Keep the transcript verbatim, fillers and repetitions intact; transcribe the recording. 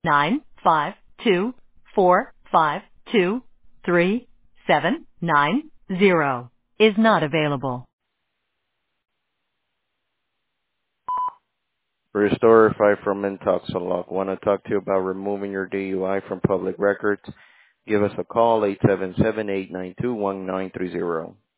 nine five two four five two three seven nine zero is not available. Restore Five from Intoxilog. Want to talk to you about removing your D U I from public records? Give us a call, eight seven seven, eight nine two, one nine three zero.